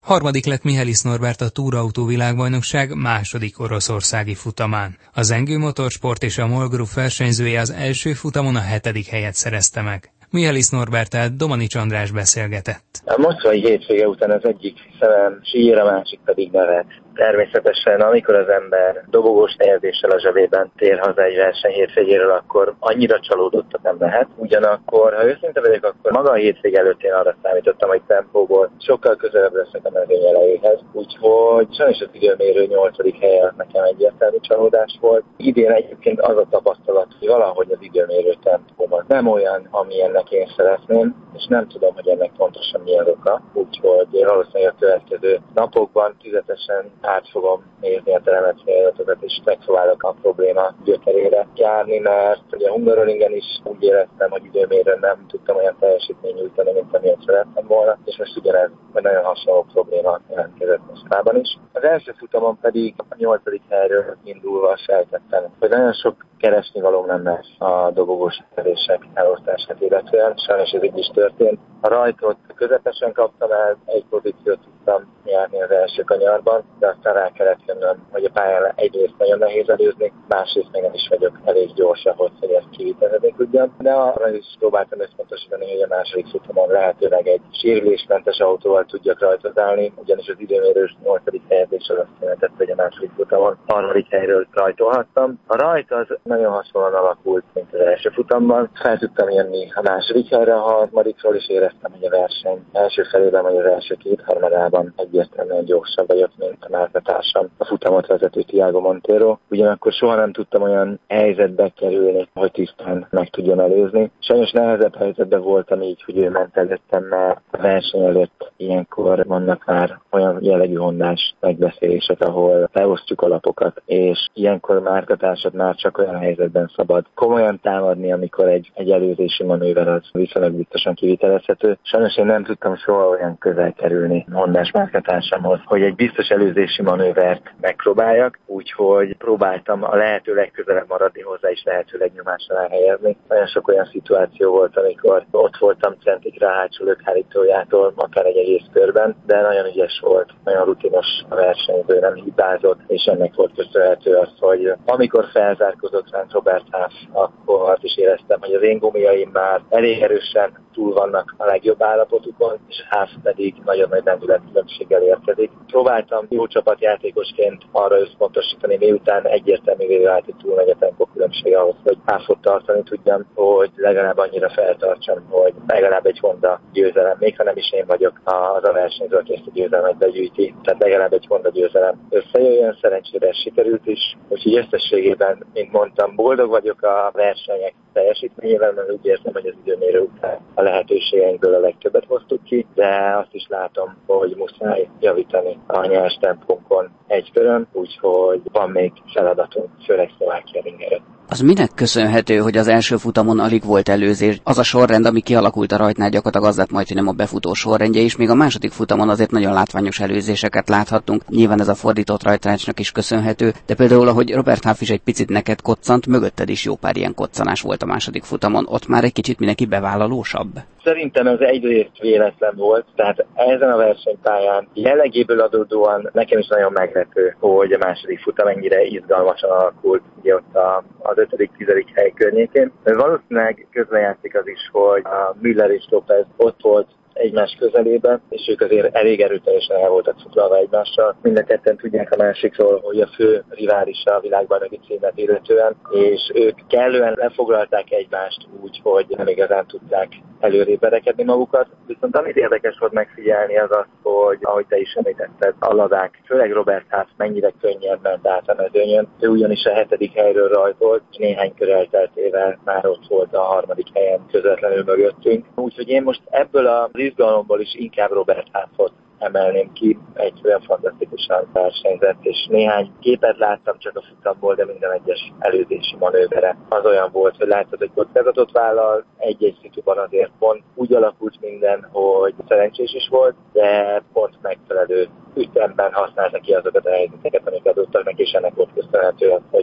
Harmadik lett Mihály Norbert a túrautó világbajnokság második oroszországi futamán. A Zengő Motorsport és a MOL Group versenyzője az első futamon a 7. helyet szerezte meg. Mihály Norberttel Domanics András beszélgetett. A moszkvai hétvége után az egyik szemem sír, a másik pedig nevet. Természetesen, amikor az ember dobogós helyezéssel a zsebében tér haza egy verseny hétvégéről, akkor annyira csalódottak nem lehet. Ugyanakkor, ha őszinte vagyok, akkor maga a hétvége előtt én arra számítottam, hogy tempóból sokkal közelebb leszek a mezőny elejéhez. Úgyhogy sajnos az időmérő 8. helye nekem egyértelmű csalódás volt. Idén egyébként az a tapasztalat, hogy valahogy az időmérő tempóban nem olyan, amilyennek én szeretném, és nem tudom, hogy ennek pontosan milyen oka. Úgyhogy valószínűleg a következő napokban tüzetesen át fogom nézni a telemetri adatokat, és megpróbálok a probléma gyökerére járni, mert ugye a Hungaroringen is úgy éreztem, hogy időmérőn nem tudtam olyan teljesítményt nyújtani, mint amilyet szerettem volna, és most ugyanez nagyon hasonló probléma jelentkezett Moszkvában is. Az első futamon pedig a 8. helyről indulva sejtettem, hogy nagyon sok keresnivalóm nem lesz a dobogós helyezések elosztását illetően, sajnos ez így is történt. A rajtot közepesen kaptam el, egy pozíciót tudtam járni az első kanyarban, de aztán rá kellett jönnöm, hogy a pályán egyrészt nagyon nehéz előzni, másrészt még nem is vagyok elég gyors ahhoz, hogy ezt kivitelezni tudjam. De arra is próbáltam összpontosítani, hogy a második futamon lehetőleg egy sérülésmentes autóval tudjak rajtot állni, ugyanis az időmérős 8. helyezés az azt jelentett, hogy a második futamon 3. helyről rajtolhattam. A rajt az nagyon hasonlóan alakult, mint az első futamban. Fel tudtam jönni a második helyre, a harmadikról is éreztem, hogy a verseny első felében vagy az első kétharmadában egyértelműen gyorsabb vagyok, mint a márkatársam, a futamot vezető Tiago Monteiro. Ugyanakkor soha nem tudtam olyan helyzetbe kerülni, hogy tisztán meg tudjam előzni. Sajnos nehezebb helyzetben voltam így, hogy ő ment előttem, mert a verseny előtt ilyenkor vannak már olyan jellegű hondás megbeszélések, ahol leosztjuk a lapokat, és ilyenkor márkatársad már csak olyan helyzetben szabad komolyan támadni, amikor egy előzési manőver az viszonylag biztosan kivitelezhető. Sajnos én nem tudtam soha olyan közel kerülni hondás márkatársamhoz, hogy egy biztos előzési manővert megpróbáljak, úgyhogy próbáltam a lehető legközelebb maradni hozzá, és lehetőleg nyomás alá helyezni. Nagyon sok olyan szituáció volt, amikor ott voltam centikre a hátsó lökhárítójától, akár egy egész körben, de nagyon ügyes volt, nagyon rutinos a versenyző, nem hibázott, és ennek volt köszönhető az, hogy amikor felzárkozott ránk Robert Haas, akkor azt is éreztem, hogy az én gumiaim már elég erősen túl vannak a legjobb állapotukon, és Haas pedig nagyon nagy lendületkülönbséggel érkezik. Próbáltam jó csapatjátékosként arra összpontosítani, miután egyértelművé vált, hogy túl nagy a tempókülönbség ahhoz, hogy Haasot tartani tudjam, hogy legalább annyira feltartsam, hogy legalább egy Honda győzelem, még ha nem is én vagyok az a versenyző, aki ezt a győzelmet begyűjti, tehát legalább egy Honda győzelem összejöjjön, szerencsére sikerült is, úgyhogy összességében, mint mondtam, boldog vagyok a versenyek teljesítményével, mert úgy érzem, hogy az időmérő után a lehetőségeinkből a legtöbbet hoztuk ki, de azt is látom, hogy muszáj javítani a nyers tempónkon egy körön, úgyhogy van még feladatunk, főleg Szlovákia ringeren. Az minek köszönhető, hogy az első futamon alig volt előzés? Az a sorrend, ami kialakult a rajtnál, gyakorlatilag az lett majdnem a befutó sorrendje, és még a második futamon azért nagyon látványos előzéseket láthattunk. Nyilván ez a fordított rajtrácsnak is köszönhető, de például, ahogy Robert Half is egy picit neked koccant, mögötted is jó pár ilyen koccanás volt a második futamon. Ott már egy kicsit mindenki bevállalósabb. Szerintem ez egyrészt véletlen volt, tehát ezen a versenypályán jellegéből adódóan nekem is nagyon meglepő, hogy a második futam ennyire izgalmasan alakult, ugye ott az 5.-10. hely környékén. Valószínűleg közrejátszik az is, hogy a Müller és López ott volt egymás közelében, és ők azért elég erőteljesen el voltak foglalva egymással. Mind a ketten tudják a másikról, hogy a fő riválisa a világbajnoki címet illetően, és ők kellően lefoglalták egymást úgy, hogy nem igazán tudták előrébb verekedni magukat. Viszont amit érdekes volt megfigyelni az az, hogy ahogy te is említetted, a ladák, főleg Robert Haas mennyire könnyebb ment át a mezőnyön. Ő ugyanis a 7. helyről rajtolt, és néhány kör elteltével már ott volt a 3. helyen közvetlenül mögöttünk. Úgyhogy én most ebből az izgalomból is inkább Robert Haasot emelném ki, egy olyan fantasztikusan versenyzett, és néhány képet láttam csak a futamból, de minden egyes előzési manővere az olyan volt, hogy láttad, hogy kockázatot vállal, egy-egy szituban azért pont úgy alakult minden, hogy szerencsés is volt, de pont megfelelő ütemben használta ki azokat a helyzeteket, amik adottak neki, és ennek volt köszönhető az, hogy egy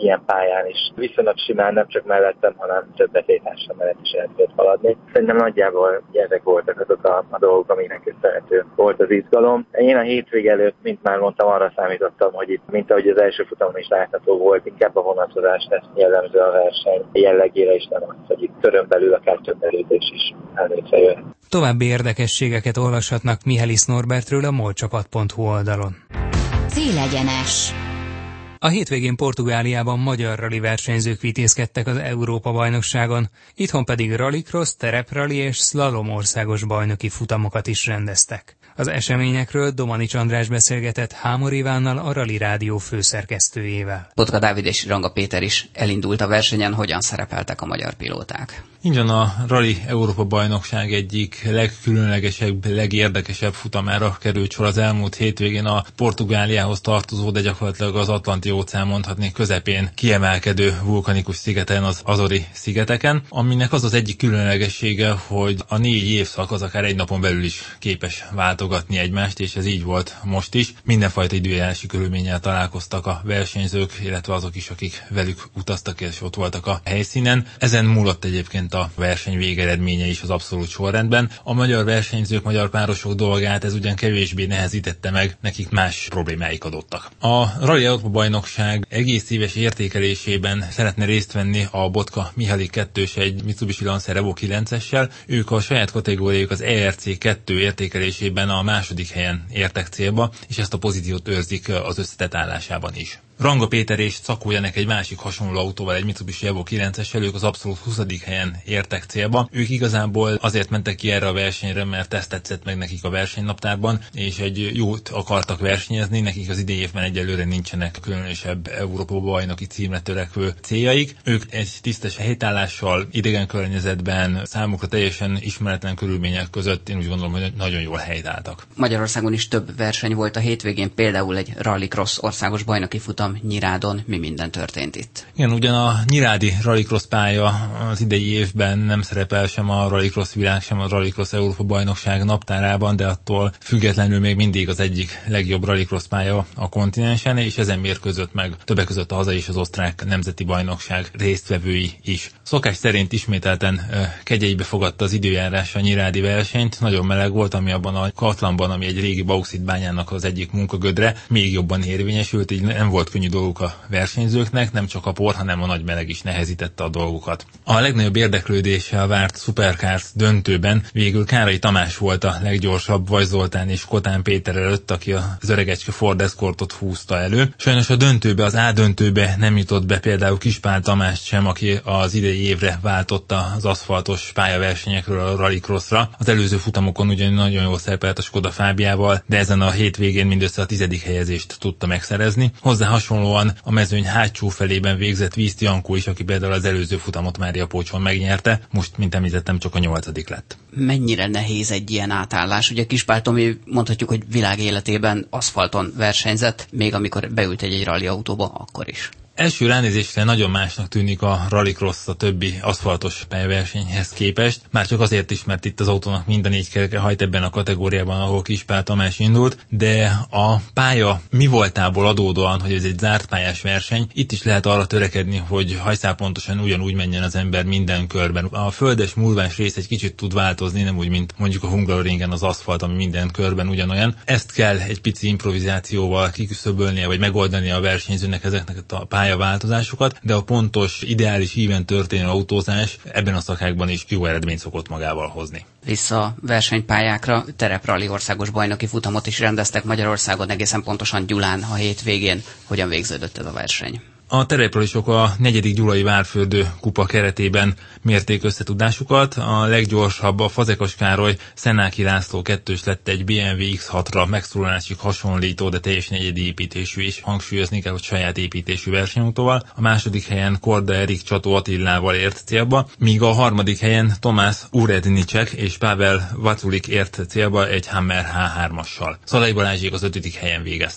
ilyen pályán is viszonylag simán, nem csak mellettem, hanem több betétársam mellett is el tudott haladni. Szerintem nagyjából ezek voltak azok a dolgok, amiknek köszönhető volt az izgalom. Én a hétvég előtt, mint már mondtam, arra számítottam, hogy itt, mint ahogy az első futamon is látható volt, inkább a vonatozás lesz jellemző a verseny jellegére, és nem az, hogy itt körön belül akár több erődés is előtre jön. További érdekességeket olvashatnak Mihály Norbertről a molcsapat.hu oldalon. Célegyenes. A hétvégén Portugáliában magyar rali versenyzők vitézkedtek az Európa-bajnokságon, itthon pedig rallycross, tereprali és slalom országos bajnoki futamokat is rendeztek. Az eseményekről Domanics András beszélgetett Hámor Ivánnal, a Rally Rádió főszerkesztőjével. Botka Dávid és Ranga Péter is elindult a versenyen, hogyan szerepeltek a magyar pilóták. Ingyen a Rally Európa-bajnokság egyik legkülönlegesebb, legérdekesebb futamára került sor az elmúlt hétvégén a Portugáliához tartozó, de gyakorlatilag az Atlanti-óceán mondhatni közepén kiemelkedő vulkanikus szigeten, az Azori-szigeteken, aminek az az egyik különlegessége, hogy a 4 évszak az akár egy napon belül is képes váltogatni egymást, és ez így volt most is. Mindenfajta időjárási körülménnyel találkoztak a versenyzők, illetve azok is, akik velük utaztak és ott voltak a helyszínen. Ezen múlott egyébként a verseny végeredménye is az abszolút sorrendben. A magyar versenyzők, magyar párosok dolgát ez ugyan kevésbé nehezítette meg, nekik más problémáik adottak. A Rally Európa-bajnokság egész éves értékelésében szeretne részt venni a Botka Mihály 2-s egy Mitsubishi Lancer Evo 9-essel. Ők a saját kategóriájuk az ERC 2 értékelésében a második helyen értek célba, és ezt a pozíciót őrzik az összetett állásában is. Ranga Péter és Szakó Janek egy másik hasonló autóval, egy Mitsubishi Evo 9-essel, ők az abszolút 20. helyen értek célba. Ők igazából azért mentek ki erre a versenyre, mert ezt tetszett meg nekik a versenynaptárban, és egy jót akartak versenyezni, nekik az idei évben egyelőre nincsenek különösebb Európa-bajnoki címre törekvő céljaik. Ők egy tisztes helytállással, idegen környezetben, számukra teljesen ismeretlen körülmények között én úgy gondolom, hogy nagyon jól helytálltak. Magyarországon is több verseny volt a hétvégén, például egy rallycross országos bajnoki futam Nyirádon. Mi minden történt itt? Igen, ugyan a nyirádi rallycross pálya az idei évben nem szerepel sem a rallycross világ, sem a rallycross Európa bajnokság naptárában, de attól függetlenül még mindig az egyik legjobb rallycross pálya a kontinensen, és ezen mérkőzött meg többek között a hazai és az osztrák nemzeti bajnokság résztvevői is. Szokás szerint ismételten kegyeibe fogadta az időjárás a nyirádi versenyt, nagyon meleg volt, ami abban a Katlanban, ami egy régi bauxitbányának az egyik munkagödre, még jobban érvényesült, így nem volt könnyű dolguk a versenyzőknek, nem csak a por, hanem a nagy meleg is nehezítette a dolgukat. A legnagyobb érdeklődéssel várt Supercars döntőben végül Kárai Tamás volt a leggyorsabb Vaj Zoltán és Kotán Péter előtt, aki az öregecske Ford Escortot húzta elő. Sajnos a döntőbe, az A döntőbe nem jutott be például Kispál Tamást sem, aki az idei évre váltotta az aszfaltos pályaversenyekről a rallycrossra. Az előző futamokon ugyan nagyon jól szerepelt a Skoda Fábiával, de ezen a hétvégén mindössze a 10. helyezést tudta megszerezni. Hozzá hasonlóan a mezőny hátsó felében végzett Vízt Jankó is, aki például az előző futamot Mária Pócson megnyerte, most, mint említettem, csak a 8. lett. Mennyire nehéz egy ilyen átállás? Ugye Kispál Tomi, mondhatjuk, hogy világ életében aszfalton versenyzett, még amikor beült egy rally autóba, akkor is. Első ránézésre nagyon másnak tűnik a rallycross a többi aszfaltos pályaversenyhez képest, már csak azért is, mert itt az autónak mind a 4 kereke hajt ebben a kategóriában, ahol Kispál Tamás indult, de a pálya mi voltából adódóan, hogy ez egy zárt pályás verseny, itt is lehet arra törekedni, hogy hajszálpontosan ugyanúgy menjen az ember minden körben. A földes múlvás rész egy kicsit tud változni, nem úgy, mint mondjuk a Hungaroringen az aszfalt, ami minden körben ugyanolyan. Ezt kell egy pici improvizációval kiküszöbölnie, vagy megoldania a versenyzőnek ezeknek a változásokat, de a pontos, ideális íven történő autózás ebben a szakákban is jó eredményt szokott magával hozni. Vissza versenypályákra, tereprali országos bajnoki futamot is rendeztek Magyarországon, egészen pontosan Gyulán a hétvégén. Hogyan végződött ez a verseny? A terepralisok a 4. Gyulai Várfürdő kupa keretében mérték összetudásukat. A leggyorsabb a Fazekas Károly Szenáki László 2-s lett egy BMW X6-ra megszólalásig hasonlító, de teljesen egyedi építésű, és hangsúlyozni kell, hogy saját építésű versenyautóval. A második helyen Korda Erik Csató Attillával ért célba, míg a harmadik helyen Tomás Urednicek és Pavel Vaculik ért célba egy Hammer H3-assal. Szalai Balázsék az 5. helyen végeztek.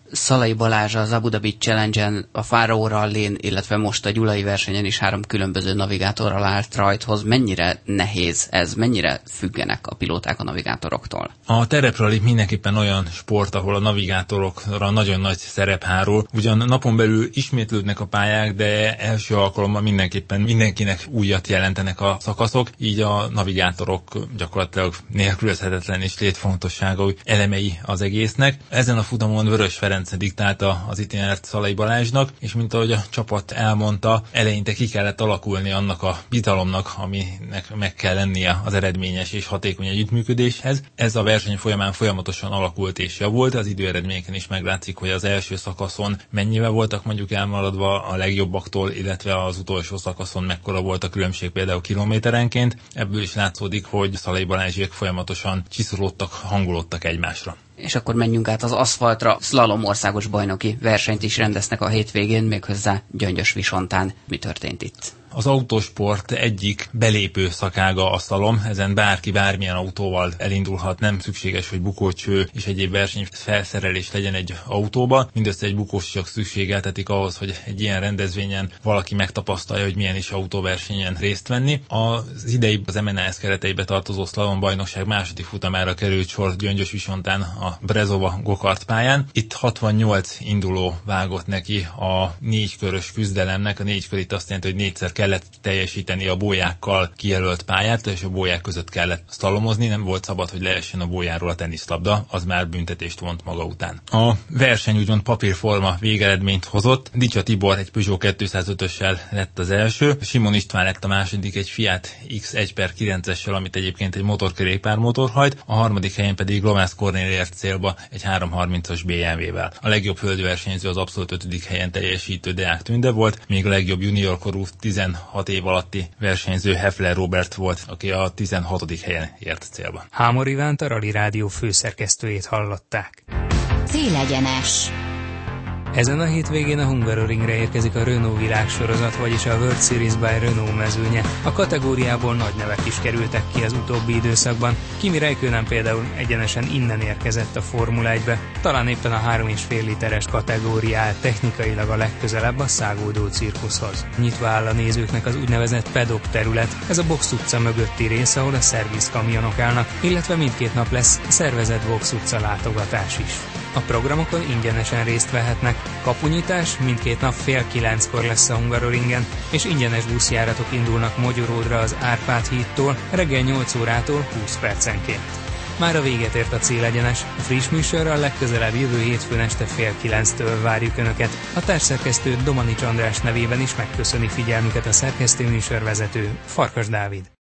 Szalai Balázs az Abu Dhabi Challenge-en, a Faraó Rallyn, illetve most a gyulai versenyen is 3 különböző navigátorral állt rajthoz. Mennyire nehéz ez? Mennyire függenek a pilóták a navigátoroktól? A tereprally mindenképpen olyan sport, ahol a navigátorokra nagyon nagy szerep hárul. Ugyan napon belül ismétlődnek a pályák, de első alkalommal mindenképpen mindenkinek újat jelentenek a szakaszok, így a navigátorok gyakorlatilag nélkülözhetetlen és létfontosságú elemei az egésznek. Ezen a futamon Vörös Ferenc diktálta az itinert Szalai Balázsnak, és mint ahogy a csapat elmondta, eleinte ki kellett alakulni annak a bizalomnak, aminek meg kell lennie az eredményes és hatékony együttműködéshez. Ez a verseny folyamán folyamatosan alakult és javult, az időeredményeken is meglátszik, hogy az első szakaszon mennyivel voltak mondjuk elmaradva a legjobbaktól, illetve az utolsó szakaszon mekkora volt a különbség például kilométerenként. Ebből is látszódik, hogy Szalai Balázsék folyamatosan csiszolódtak, hangolódtak egymásra. És akkor menjünk át az aszfaltra. Szlalom országos bajnoki versenyt is rendeznek a hétvégén, méghozzá Gyöngyös-Visontán. Mi történt itt? Az autósport egyik belépő szakága a szlalom, ezen bárki bármilyen autóval elindulhat, nem szükséges, hogy bukócső és egyéb versenyfelszerelés legyen egy autóba. Mindössze egy bukós csak szükségeltetik ahhoz, hogy egy ilyen rendezvényen valaki megtapasztalja, hogy milyen is autóversenyen részt venni. Az idei az MNAS kereteibe tartozó szlalom bajnokság második futamára került sor Gyöngyös-Visontán a Brezova gokart pályán. Itt 68 induló vágott neki a 4 körös küzdelemnek. A 4 kör itt azt jelenti, hogy 4-szer kellett teljesíteni a bójákkal kijelölt pályát, és a bóják között kellett szlalomozni, nem volt szabad, hogy leessen a bójáról a teniszlabda, az már büntetést vont maga után. A verseny úgymond papírforma végeredményt hozott. Dicsa Tibor egy Peugeot 205-össel lett az első, Simon István lett a második egy Fiat X1/9-essel, amit egyébként egy motorkerékpármotor hajt, a harmadik helyen pedig Lomász Kornél ért célba egy 330-as BMW-vel. A legjobb földi versenyző az abszolút 5. helyen teljesítő Deák Tünde volt, még a legjobb juniorkorú 16 év alatti versenyző Heffler Robert volt, aki a 16. helyen ért célba. Hámor Ivánt, a Rally Rádió főszerkesztőjét hallották. Célegyenes. Ezen a hétvégén a Hungaroringre érkezik a Renault világsorozat, vagyis a World Series by Renault mezőnye. A kategóriából nagy nevek is kerültek ki az utóbbi időszakban. Kimi Räikkönen például egyenesen innen érkezett a Formula 1-be. Talán éppen a 3,5 literes kategóriá technikailag a legközelebb a szágódó cirkuszhoz. Nyitva áll a nézőknek az úgynevezett paddock terület, ez a box utca mögötti rész, ahol a szervizkamionok állnak, illetve mindkét nap lesz szervezett box utca látogatás is. A programokon ingyenesen részt vehetnek. Kapunyitás mindkét nap 8:30 lesz a Hungaroringen, és ingyenes buszjáratok indulnak Mogyoródra az Árpád hídtól reggel 8 órától 20 percenként. Már a véget ért a Célegyenes, a friss műsorral legközelebb jövő hétfőn este 8:30-től várjuk Önöket. A társszerkesztő Domanics András nevében is megköszöni figyelmüket a szerkesztő műsorvezető Farkas Dávid.